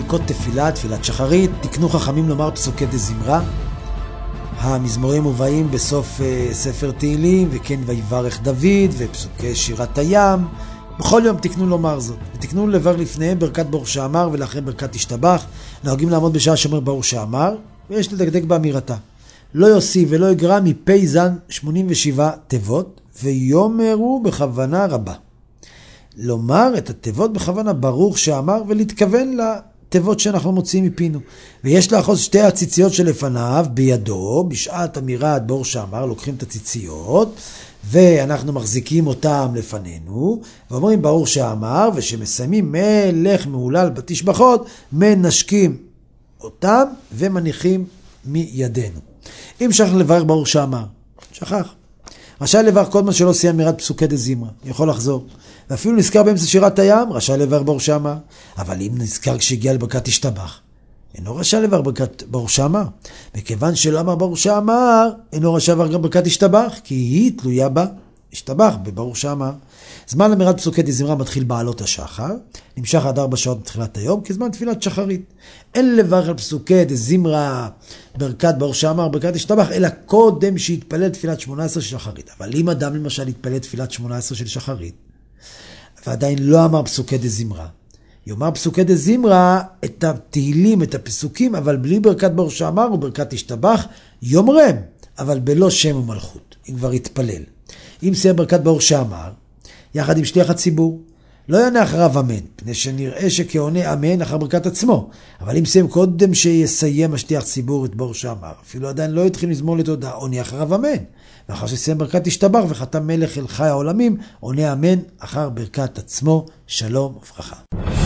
ברכות תפילה, תפילת שחרית. תקנו חכמים לומר פסוקי דזמרה. המזמורים מובאים בסוף ספר תהילים, וכן ויברך דוד, ופסוקי שירת הים. בכל יום תקנו לומר זאת. ותקנו לבר לפניהם ברכת ברוך שאמר, ולאחרי ברכת תשתבח. נוהגים לעמוד בשעה שאומר ברוך שאמר, ויש לדקדק באמירתה. לא יוסיף ולא יגרע מפי זן 87 תיבות, ויאמרו בכוונה רבה. לומר את התיבות בכוונה ברוך שאמר, ולהתכוון לתיבות שאנחנו מוציאים מפינו. ויש לאחוז שתי הציציות שלפניו בידו, בשעת אמירת ברוך שאמר, לוקחים את הציציות, ואנחנו מחזיקים אותם לפנינו, ואומרים ברוך שאמר, ושמסיימים מלך מהולל בתשבחות, מנשקים אותם ומניחים מידינו. אם שכח לברך ברוך שאמר, שכח. רשאי לברך כל מה שלא סיים אמירת פסוקי דזמרה, יכול לחזור. ואפילו נזכר באמצע שירת הים, רשאי לברך ברוך שאמר. אבל אם נזכר כשהגיע לברכת תשתבח, אינו רשאי לברך ברכת ברוך שאמר. מכיוון שלא אמר ברוך שאמר, אינו רשאי לברך גם ברכת תשתבח, כי היא תלויה בה, תשתבח בברוך שאמר. זמן אמירת פסוקי דזמרה מתחיל בעלות השחר, נמשך עד 4 שעות מתחילת היום, כזמן תפילת שחרית. אין לברך על פסוקי דזמרה ברכת ברוך שאמר, ברכת תשתבח, אלא קודם שיתפלל תפילת 18 של שחרית. אבל אם אדם למשל יתפלל תפילת 18 של שחרית, ועדיין לא אמר פסוקי דזמרה, יאמר פסוקי דזמרה את התהילים, את הפסוקים, אבל בלי ברכת ברוך שאמר וברכת תשתבח, יאמרם, אבל בלא שם ומלכות, אם כבר יתפלל. אם סיים ברכת ברוך שאמר, יחד עם שליח הציבור, לא יענה אחריו אמן, פני שנראה שכעונה אמן אחר ברכת עצמו. אבל אם סיים קודם שיסיים השליח ציבור את ברוך שאמר, אפילו עדיין לא התחיל לזמור לתודה, עונה אחריו אמן. ואחר שסיים ברכת תשתבח וחתם מלך אל חי העולמים, עונה אמן אחר ברכת עצמו. שלום וברכה.